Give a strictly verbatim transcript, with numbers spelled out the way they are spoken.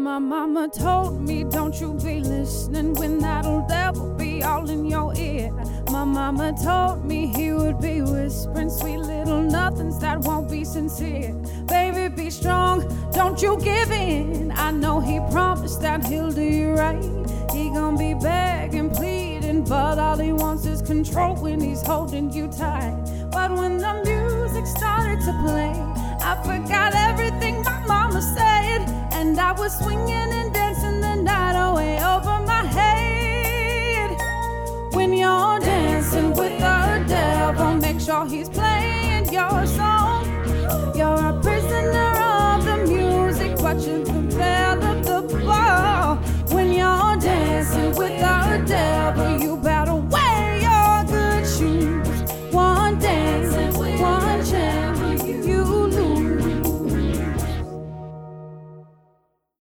My mama told me, don't you be listening when that'll devil be all in your ear. My mama told me he would be whispering sweet little nothings that won't be sincere. Baby, be strong, don't you give in. I know he promised that he'll do you right. He gon' be begging, pleading, but all he wants is control when he's holding you tight. But when the music started to play, I forgot everything my mama said, and I was swinging